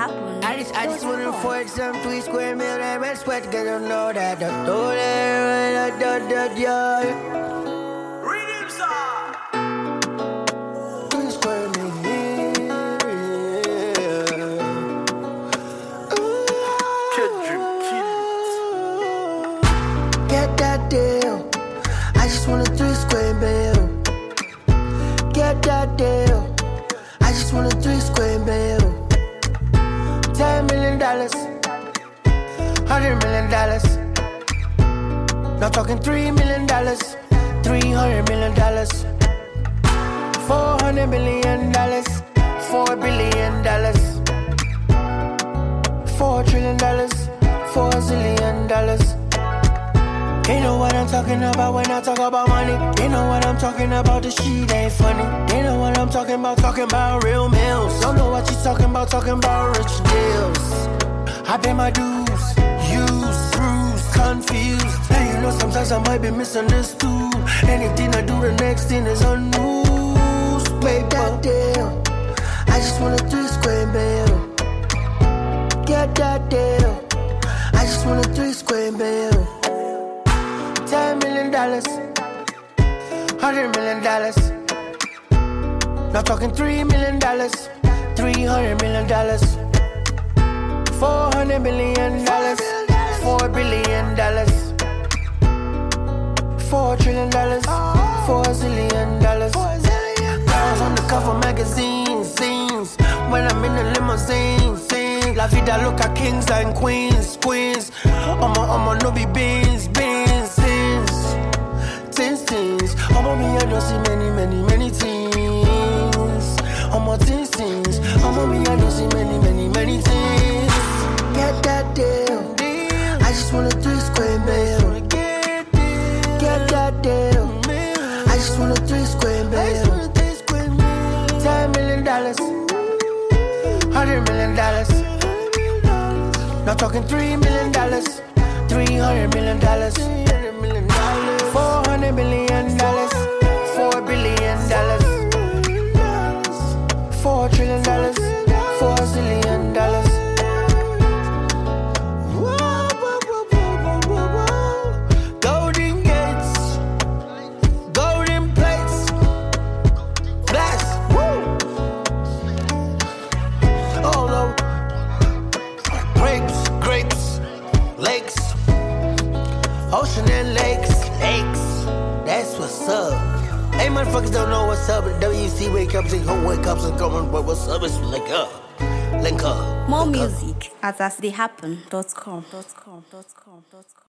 happen. I just wanna afford some 3 square meal and red sweat, get to know that the door there, Redeem song. 3 square meal. Get that deal. I just want a 3 square meal. Get that deal. I just want a 3 square meal. $10 million, $100 million. Not talking $3 million, $300 million, $400 million, $4 billion, $4 trillion, $4 zillion. They know what I'm talking about when I talk about money. They know what I'm talking about, the shit ain't funny. They know what I'm talking about real meals. Don't know what you talking about rich deals. I pay my dues, used, bruised, confused. And you know sometimes I might be misunderstood. Anything I do, the next thing is on news. Paper that deal. I just want a 3 square meal. Get that deal. I just want a 3 square meal. $10 million, $100 million. Not talking $3 million, $300 million, $400 million, $4 billion, $4 trillion, $4 zillion. Girls on the cover magazine scenes when I'm in the limousine. Scenes La vida loca, kings and queens. I'ma no be beans. Things. I'ma me, I don't see many things. I'ma things. I'ma me, I don't see many things. Get that deal. I just want a 3 square meal. Get that deal. I just want a 3 square meal. $10 million, $100 million. Not talking $3 million, $300 million. $400 million, $4 billion, $4 trillion, $4 zillion. Golden gates, golden plates, blast, woo. Oh no, grapes, lakes, ocean and lakes. That's what's up. Hey, motherfuckers don't know what's up. But WC wake up, say, oh, wake up, and come on, but what's up? It's link up. More music at astheyhappen.com.